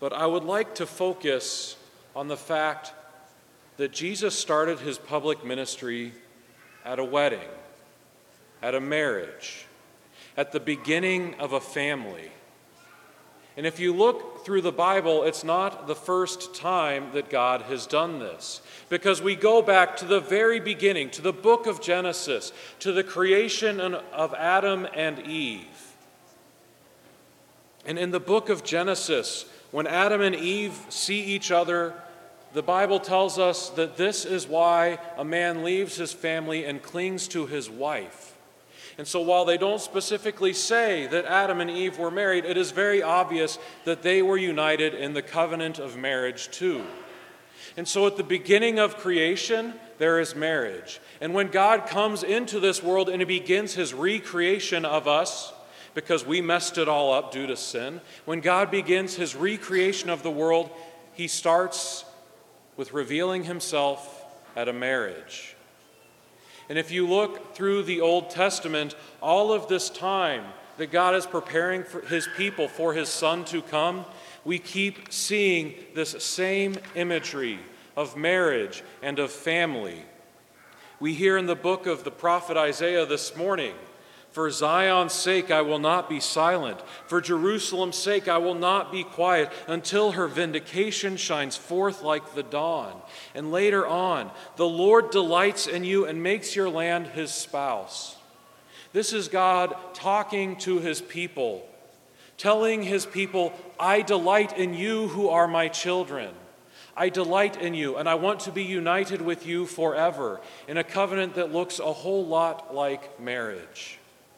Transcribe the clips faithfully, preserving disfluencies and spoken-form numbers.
But I would like to focus on the fact that Jesus started his public ministry at a wedding, at a marriage, at the beginning of a family. And if you look through the Bible, it's not the first time that God has done this, because we go back to the very beginning, to the book of Genesis, to the creation of Adam and Eve. And in the book of Genesis, when Adam and Eve see each other, the Bible tells us that this is why a man leaves his family and clings to his wife. And so while they don't specifically say that Adam and Eve were married, it is very obvious that they were united in the covenant of marriage too. And so at the beginning of creation, there is marriage. And when God comes into this world and he begins his recreation of us, because we messed it all up due to sin, when God begins his recreation of the world, he starts with revealing himself at a marriage. And if you look through the Old Testament, all of this time that God is preparing for his people for his Son to come, we keep seeing this same imagery of marriage and of family. We hear in the book of the prophet Isaiah this morning, "For Zion's sake I will not be silent. For Jerusalem's sake I will not be quiet until her vindication shines forth like the dawn." And later on, "The Lord delights in you and makes your land his spouse." This is God talking to his people, telling his people, "I delight in you who are my children. I delight in you, and I want to be united with you forever in a covenant that looks a whole lot like marriage."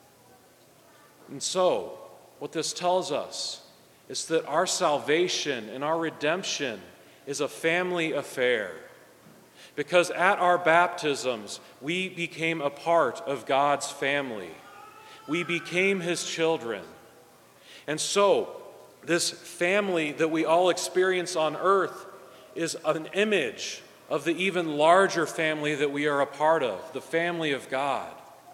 And so, what this tells us is that our salvation and our redemption is a family affair. Because at our baptisms, we became a part of God's family. We became his children. And so, this family that we all experience on earth is an image of the even larger family that we are a part of, the family of God.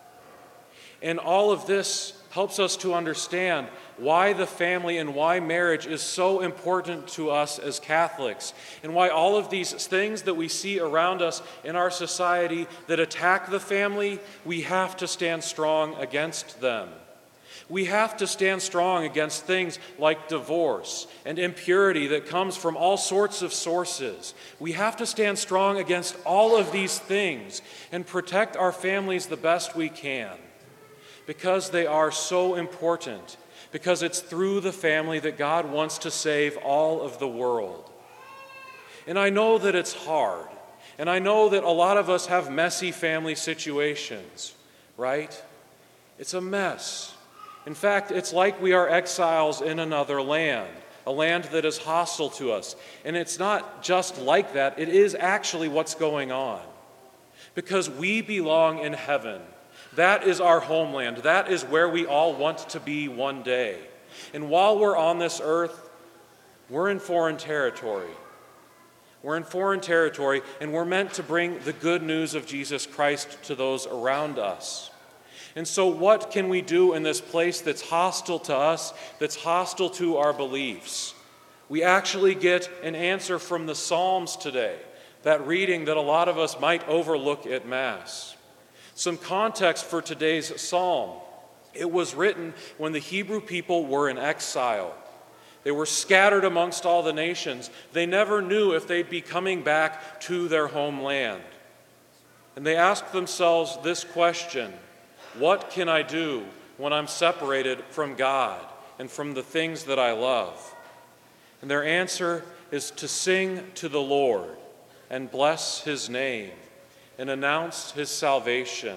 And all of this helps us to understand why the family and why marriage is so important to us as Catholics, and why all of these things that we see around us in our society that attack the family, we have to stand strong against them. We have to stand strong against things like divorce and impurity that comes from all sorts of sources. We have to stand strong against all of these things and protect our families the best we can, because they are so important, because it's through the family that God wants to save all of the world. And I know that it's hard, and I know that a lot of us have messy family situations, right? It's a mess. In fact, it's like we are exiles in another land, a land that is hostile to us. And it's not just like that, it is actually what's going on. Because we belong in heaven. That is our homeland. That is where we all want to be one day. And while we're on this earth, we're in foreign territory. We're in foreign territory, and we're meant to bring the good news of Jesus Christ to those around us. And so what can we do in this place that's hostile to us, that's hostile to our beliefs? We actually get an answer from the Psalms today, that reading that a lot of us might overlook at Mass. Some context for today's psalm. It was written when the Hebrew people were in exile. They were scattered amongst all the nations. They never knew if they'd be coming back to their homeland. And they asked themselves this question: what can I do when I'm separated from God and from the things that I love? And their answer is to sing to the Lord and bless his name and announce his salvation.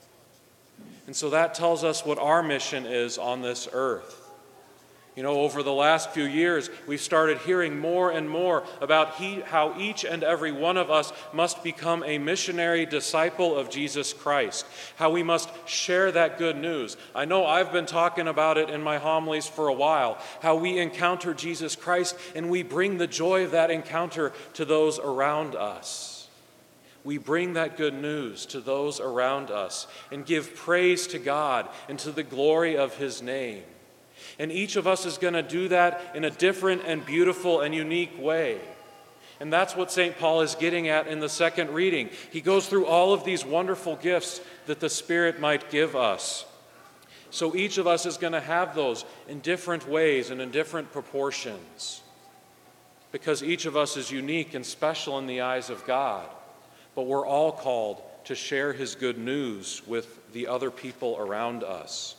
And so that tells us what our mission is on this earth. You know, over the last few years, we've started hearing more and more about he, how each and every one of us must become a missionary disciple of Jesus Christ, how we must share that good news. I know I've been talking about it in my homilies for a while, how we encounter Jesus Christ and we bring the joy of that encounter to those around us. We bring that good news to those around us and give praise to God and to the glory of his name. And each of us is going to do that in a different and beautiful and unique way. And that's what Saint Paul is getting at in the second reading. He goes through all of these wonderful gifts that the Spirit might give us. So each of us is going to have those in different ways and in different proportions, because each of us is unique and special in the eyes of God. But we're all called to share His good news with the other people around us.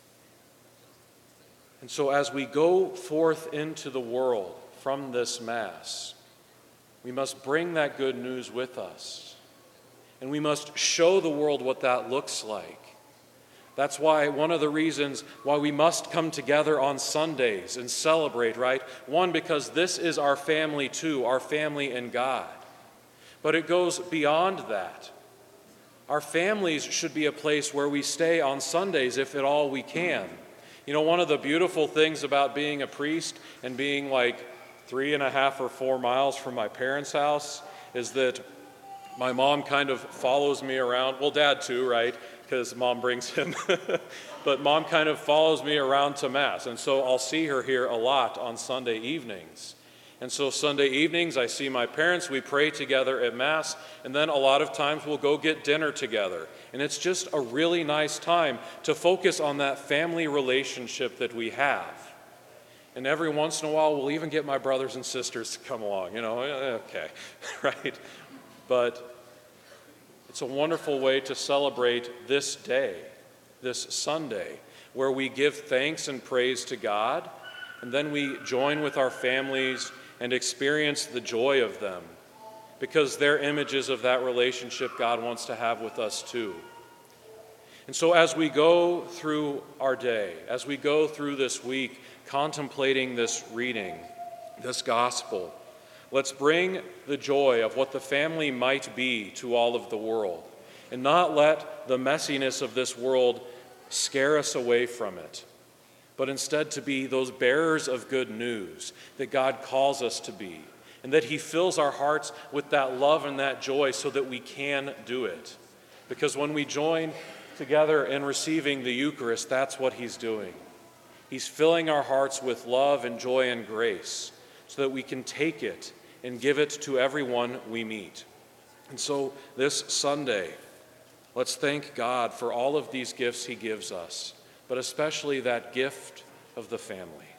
And so as we go forth into the world from this Mass, we must bring that good news with us. And we must show the world what that looks like. That's why one of the reasons why we must come together on Sundays and celebrate, right? One, because this is our family too, our family in God. But it goes beyond that. Our families should be a place where we stay on Sundays, if at all we can. You know, one of the beautiful things about being a priest and being like three and a half or four miles from my parents' house is that my mom kind of follows me around. Well, Dad too, right? Because Mom brings him. But Mom kind of follows me around to Mass. And so I'll see her here a lot on Sunday evenings. And so Sunday evenings, I see my parents, we pray together at Mass, and then a lot of times we'll go get dinner together. And it's just a really nice time to focus on that family relationship that we have. And every once in a while, we'll even get my brothers and sisters to come along, you know, okay, right? But it's a wonderful way to celebrate this day, this Sunday, where we give thanks and praise to God, and then we join with our families and experience the joy of them, because they're images of that relationship God wants to have with us too. And so as we go through our day, as we go through this week, contemplating this reading, this gospel, let's bring the joy of what the family might be to all of the world, and not let the messiness of this world scare us away from it, but instead to be those bearers of good news that God calls us to be, and that He fills our hearts with that love and that joy so that we can do it. Because when we join together in receiving the Eucharist, that's what He's doing. He's filling our hearts with love and joy and grace so that we can take it and give it to everyone we meet. And so this Sunday, let's thank God for all of these gifts He gives us, but especially that gift of the family.